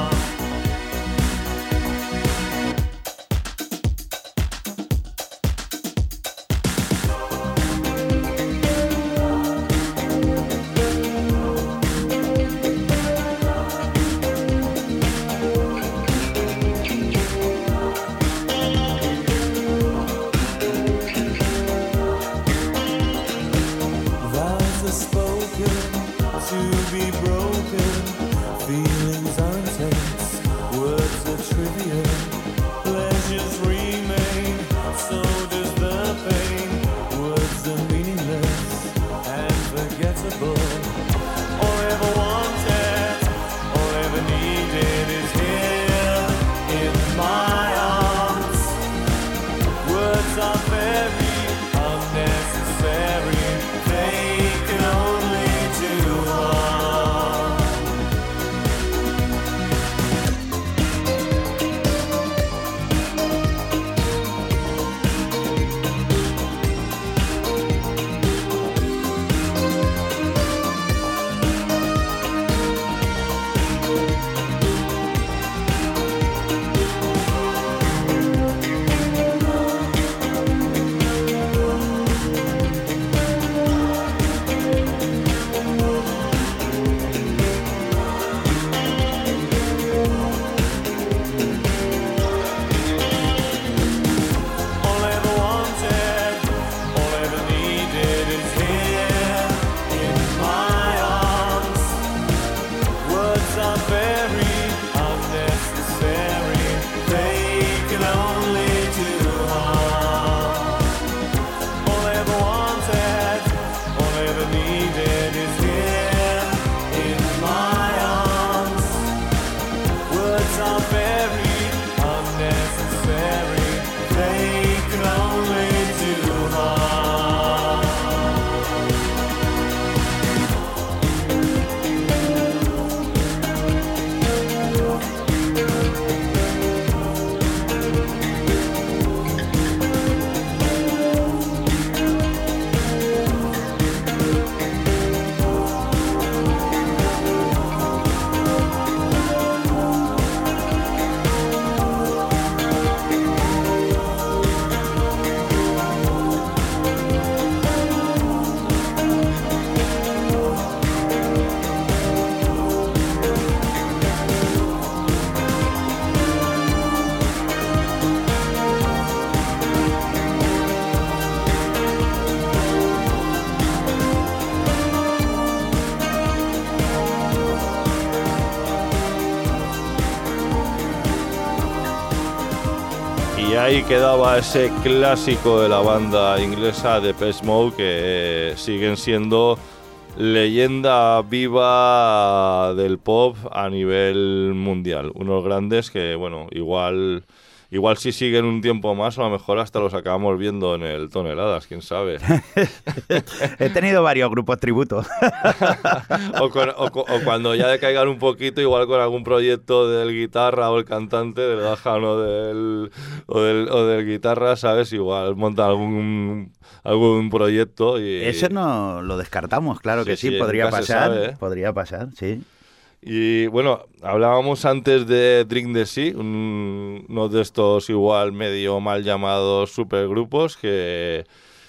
Y ahí quedaba ese clásico de la banda inglesa Depeche Mode, que siguen siendo leyenda viva del pop a nivel mundial. Unos grandes que, bueno, igual si siguen un tiempo más, a lo mejor hasta los acabamos viendo en el Toneladas, quién sabe. He tenido varios grupos tributos. o cuando ya decaigan un poquito, igual con algún proyecto del guitarra o el cantante, del bajan o del guitarra, ¿sabes? Igual montan algún proyecto. Y eso no lo descartamos, claro que sí, podría pasar. Sabe, ¿eh? Podría pasar, sí. Y bueno, hablábamos antes de Drink the Sea, uno de estos igual medio mal llamados supergrupos que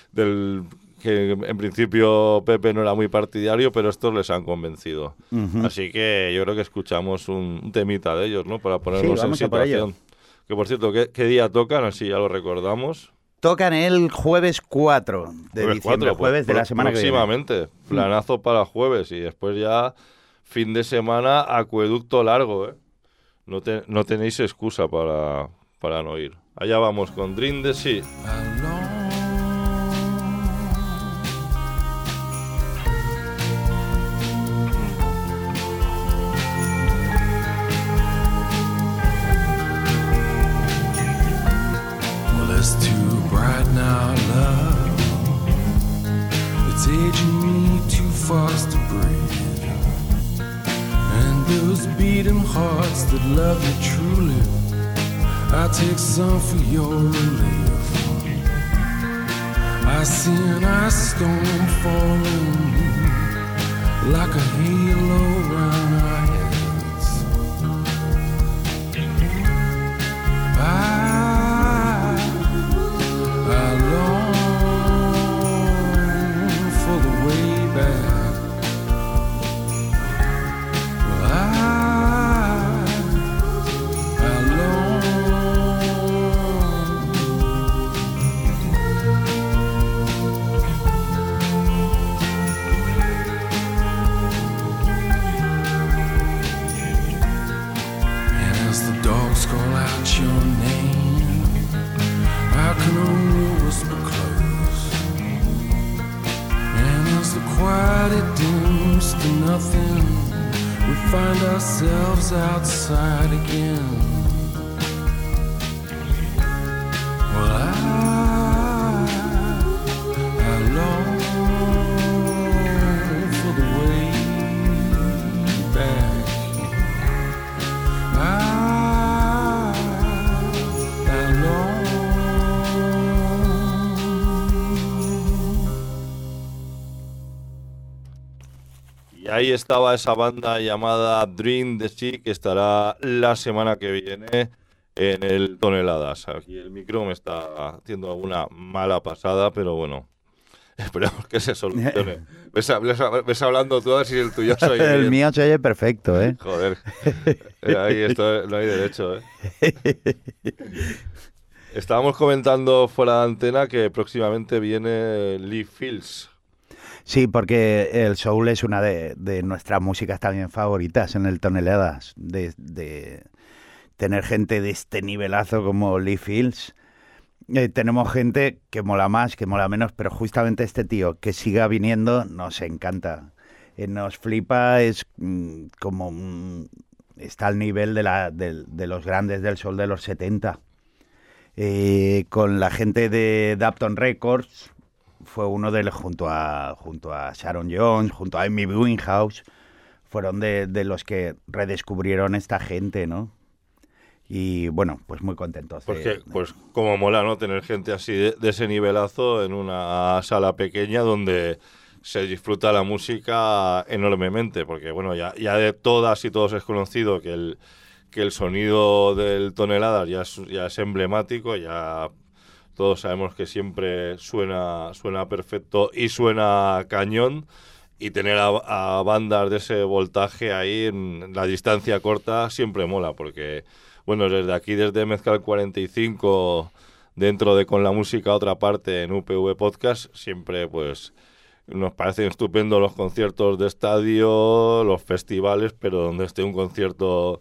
en principio Pepe no era muy partidario, pero estos les han convencido. Uh-huh. Así que yo creo que escuchamos un temita de ellos, ¿no? Para ponernos en situación. Que por cierto, ¿qué día tocan? Así ya lo recordamos. Tocan el jueves 4 de diciembre, jueves de la semana que viene. Próximamente, planazo para jueves y después ya... Fin de semana, acueducto largo, ¿eh? No tenéis excusa para no ir. Allá vamos con Drink the Sea. Well, it's too bright now, love. It's aging me too fast to breathe. Those beating hearts that love you truly, I take some for your relief. I see an ice storm falling like a halo around our heads. I long for the way back. Quiet, it dims to nothing. We find ourselves outside again. Well, I long for the way back. I long. Ahí estaba esa banda llamada Drink the Sea, que estará la semana que viene en el Toneladas. Aquí el micro me está haciendo alguna mala pasada, pero bueno, esperemos que se solucione. Ves hablando tú, a ver si el tuyo se oye El mío se oye perfecto, ¿eh? Joder, ahí esto no hay derecho, ¿eh? Estábamos comentando fuera de antena que próximamente viene Lee Fields. Sí, porque el soul es una de nuestras músicas también favoritas en el Toneladas. De tener gente de este nivelazo como Lee Fields. Tenemos gente que mola más, que mola menos, pero justamente este tío que siga viniendo nos encanta. Nos flipa, es como... está al nivel de los grandes del soul de los 70. Con la gente de Dapton Records... fue uno de los, junto a Sharon Jones, junto a Amy Winehouse, fueron de los que redescubrieron esta gente, ¿no? Y bueno, pues muy contentos. Pues como mola, ¿no? Tener gente así de ese nivelazo en una sala pequeña donde se disfruta la música enormemente, porque bueno, ya de todas y todos es conocido que el sonido del Toneladas ya es emblemático, ya... Todos sabemos que siempre suena perfecto y suena cañón, y tener a bandas de ese voltaje ahí en la distancia corta siempre mola, porque bueno, desde aquí, desde Mezcal 45, dentro de Con la Música Otra Parte en UPV Podcast, siempre pues nos parecen estupendos los conciertos de estadio, los festivales, pero donde esté un concierto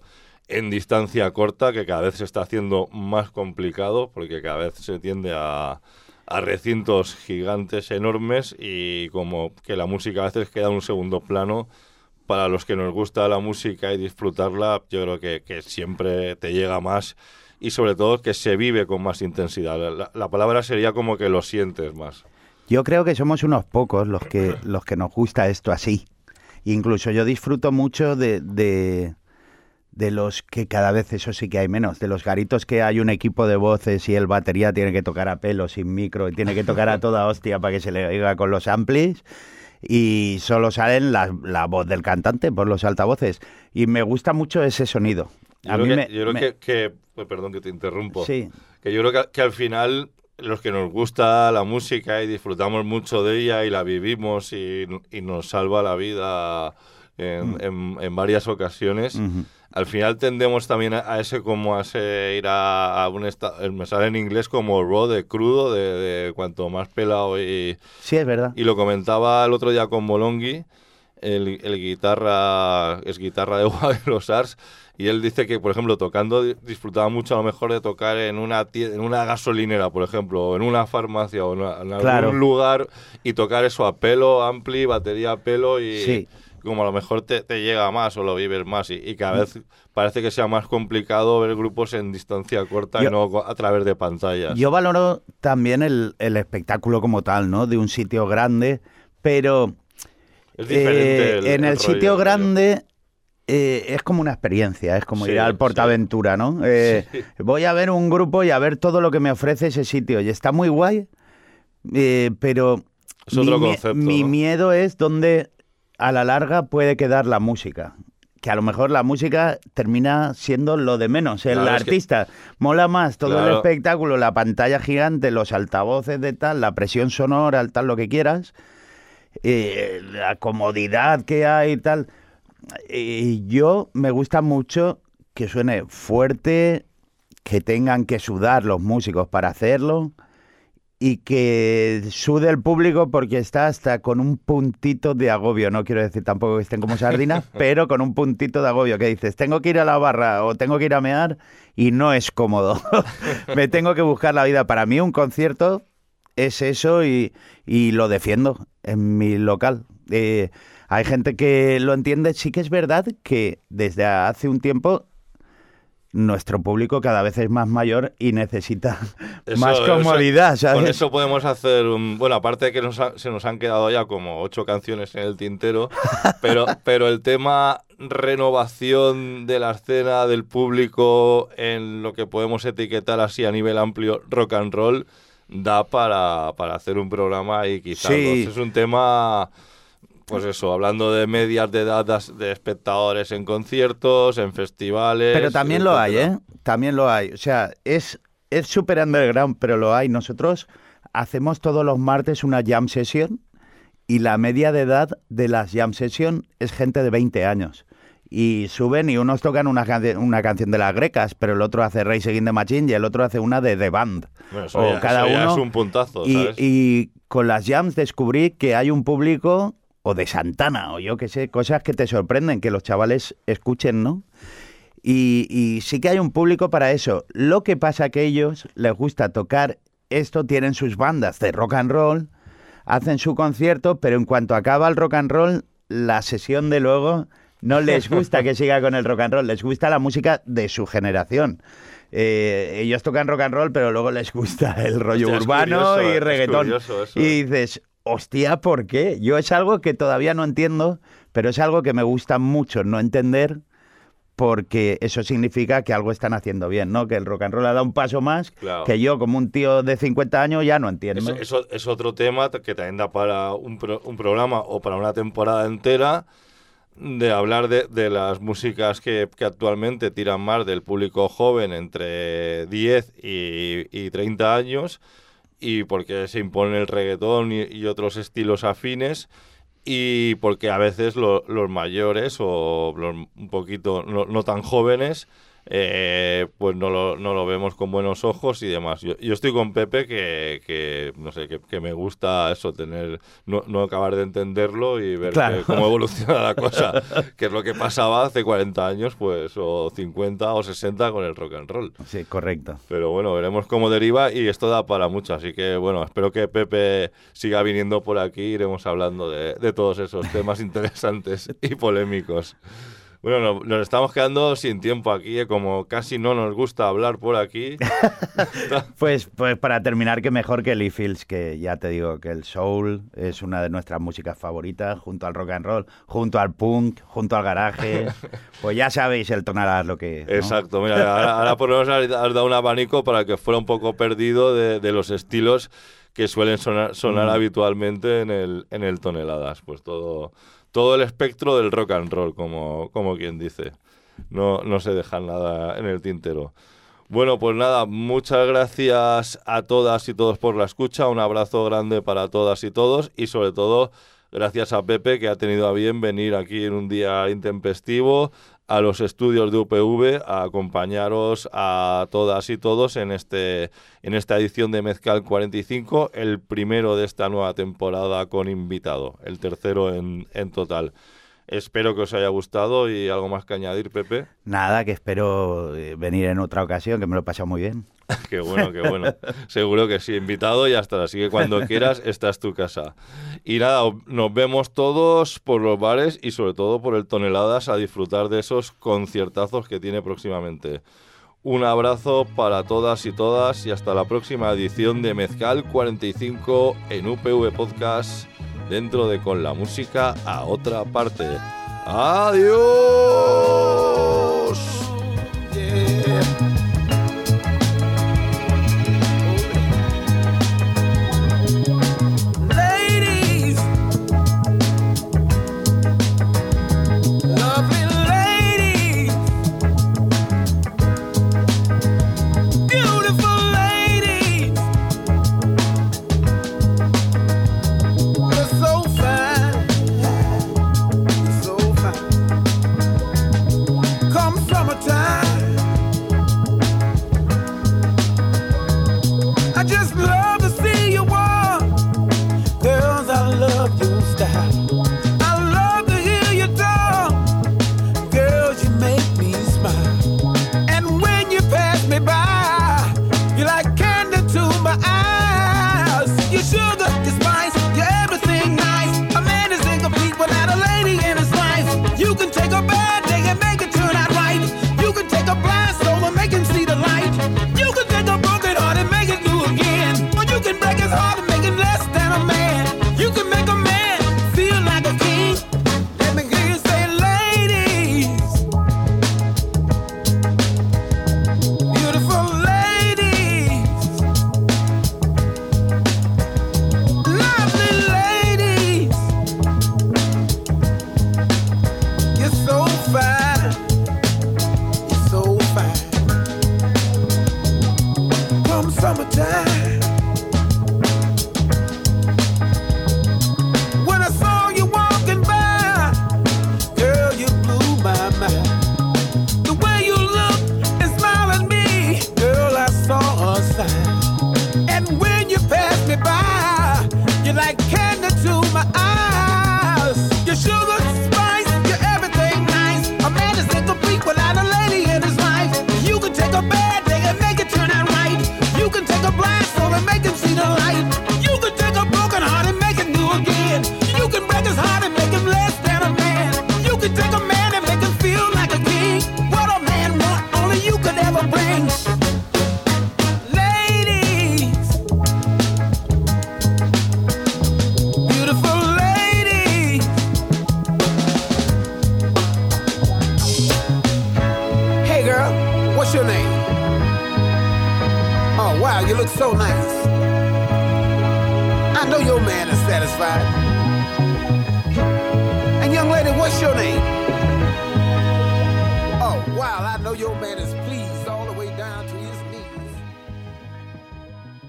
en distancia corta, que cada vez se está haciendo más complicado, porque cada vez se tiende a recintos gigantes, enormes, y como que la música a veces queda en un segundo plano. Para los que nos gusta la música y disfrutarla, yo creo que siempre te llega más, y sobre todo que se vive con más intensidad. La palabra sería como que lo sientes más. Yo creo que somos unos pocos los que nos gusta esto así. Incluso yo disfruto mucho de los que cada vez eso sí que hay menos, de los garitos que hay un equipo de voces y el batería tiene que tocar a pelo, sin micro, y tiene que tocar a toda hostia para que se le oiga con los amplis, y solo salen la voz del cantante por los altavoces. Y me gusta mucho ese sonido. Yo creo que perdón que te interrumpo. Sí. Que yo creo que al final los que nos gusta la música y disfrutamos mucho de ella y la vivimos y nos salva la vida en varias ocasiones, al final tendemos también a ese ir a un estado, me sale en inglés como raw, de crudo, de cuanto más pelado. Y sí, es verdad. Y lo comentaba el otro día con Molongi, el guitarra de los Ars, y él dice que, por ejemplo, tocando disfrutaba mucho a lo mejor de tocar en una gasolinera, por ejemplo, o en una farmacia, o en algún lugar, y tocar eso a pelo, ampli, batería a pelo, y sí. Como a lo mejor te llega más o lo vives más, y cada vez parece que sea más complicado ver grupos en distancia corta y no a través de pantallas. Yo valoro también el espectáculo como tal, ¿no? De un sitio grande, pero es diferente en el sitio grande es como una experiencia, es como ir al PortAventura, ¿no? Voy a ver un grupo y a ver todo lo que me ofrece ese sitio, y está muy guay, pero es otro concepto, mi miedo es donde a la larga puede quedar la música. Que a lo mejor la música termina siendo lo de menos. El artista mola más todo el espectáculo, la pantalla gigante, los altavoces de tal, la presión sonora, tal, lo que quieras, la comodidad que hay y tal. Y yo me gusta mucho que suene fuerte, que tengan que sudar los músicos para hacerlo, y que sude el público porque está hasta con un puntito de agobio. No quiero decir tampoco que estén como sardinas, pero con un puntito de agobio, que dices, tengo que ir a la barra o tengo que ir a mear y no es cómodo. Me tengo que buscar la vida. Para mí un concierto es eso, y lo defiendo en mi local. Hay gente que lo entiende. Sí que es verdad que desde hace un tiempo nuestro público cada vez es más mayor y necesita más comodidad, ¿sabes? Con eso podemos hacer bueno, aparte de que se nos han quedado ya como 8 canciones en el tintero, pero el tema renovación de la escena, del público, en lo que podemos etiquetar así a nivel amplio, rock and roll, da para hacer un programa, y quizás es un tema. Pues eso, hablando de medias de edad de espectadores en conciertos, en festivales. Pero también lo hay, ¿eh? También lo hay. O sea, es súper underground, pero lo hay. Nosotros hacemos todos los martes una jam session, y la media de edad de las jam session es gente de 20 años. Y suben y unos tocan una canción de las Grecas, pero el otro hace Rage Against the Machine y el otro hace una de The Band. Bueno, eso cada uno es un puntazo, ¿sabes? Y con las jams descubrí que hay un público, o de Santana, o yo qué sé, cosas que te sorprenden, que los chavales escuchen, ¿no? Y sí que hay un público para eso. Lo que pasa que a ellos les gusta tocar esto, tienen sus bandas de rock and roll, hacen su concierto, pero en cuanto acaba el rock and roll, la sesión de luego no les gusta que siga con el rock and roll, les gusta la música de su generación. Ellos tocan rock and roll, pero luego les gusta el rollo urbano y reggaetón. Y dices, hostia, ¿por qué? Yo es algo que todavía no entiendo, pero es algo que me gusta mucho no entender, porque eso significa que algo están haciendo bien, ¿no? Que el rock and roll ha dado un paso más, que yo, como un tío de 50 años, ya no entiendo. Eso es otro tema que también da para un programa o para una temporada entera, de hablar de las músicas que actualmente tiran más del público joven entre 10 y 30 años, y porque se impone el reggaetón y otros estilos afines, y porque a veces los mayores o un poquito no tan jóvenes pues no lo vemos con buenos ojos y demás. Yo estoy con Pepe que no sé, que me gusta eso, no acabar de entenderlo y ver cómo evoluciona la cosa, que es lo que pasaba hace 40 años, pues, o 50 o 60 con el rock and roll. Sí, correcto. Pero bueno, veremos cómo deriva y esto da para mucho, así que bueno, espero que Pepe siga viniendo por aquí, iremos hablando de todos esos temas interesantes y polémicos. Bueno, nos estamos quedando sin tiempo aquí, como casi no nos gusta hablar por aquí. Pues para terminar, que mejor que Lee Fields, que ya te digo que el soul es una de nuestras músicas favoritas, junto al rock and roll, junto al punk, junto al garaje. Pues ya sabéis el tonalá lo que... ¿no? Exacto, mira, ahora por lo menos has dado un abanico para que fuera un poco perdido de los estilos que suelen sonar habitualmente en el Toneladas, pues todo el espectro del rock and roll, como quien dice. No se deja nada en el tintero. Bueno, pues nada, muchas gracias a todas y todos por la escucha. Un abrazo grande para todas y todos. Y sobre todo, gracias a Pepe, que ha tenido a bien venir aquí en un día intempestivo a los estudios de UPV a acompañaros a todas y todos en esta edición de Mezcal 45, el primero de esta nueva temporada con invitado, el tercero en total. Espero que os haya gustado y algo más que añadir, Pepe. Nada, que espero venir en otra ocasión, que me lo he pasado muy bien. Qué bueno. Seguro que sí, invitado y hasta. Así que cuando quieras, esta es tu casa. Y nada, nos vemos todos por los bares y sobre todo por el Toneladas a disfrutar de esos conciertazos que tiene próximamente. Un abrazo para todas y todas y hasta la próxima edición de Mezcal 45 en UPV Podcast, dentro de Con la Música a Otra Parte. ¡Adiós!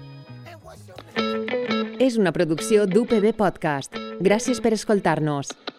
És una producció d'UPV Podcast. Gràcies per escoltar-nos.